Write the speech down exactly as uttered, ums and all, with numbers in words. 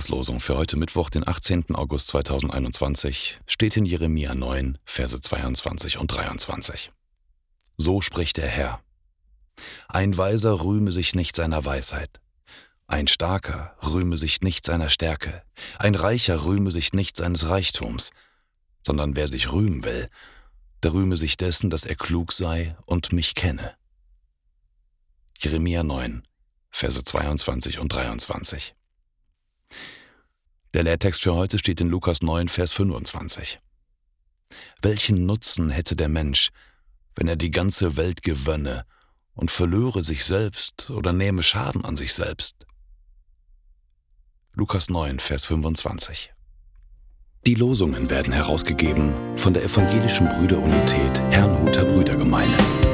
Tageslosung für heute Mittwoch, den achtzehnten August zweitausendeinundzwanzig, steht in Jeremia neun, Verse zweiundzwanzig und dreiundzwanzig. So spricht der Herr: Ein Weiser rühme sich nicht seiner Weisheit, ein Starker rühme sich nicht seiner Stärke, ein Reicher rühme sich nicht seines Reichtums, sondern wer sich rühmen will, der rühme sich dessen, dass er klug sei und mich kenne. Jeremia neun, Verse zweiundzwanzig und dreiundzwanzig. Der Lehrtext für heute steht in Lukas neun, Vers fünfundzwanzig. Welchen Nutzen hätte der Mensch, wenn er die ganze Welt gewönne und verlöre sich selbst oder nehme Schaden an sich selbst? Lukas neun, Vers fünfundzwanzig. Die Losungen werden herausgegeben von der Evangelischen Brüderunität Herrnhuter Brüdergemeine.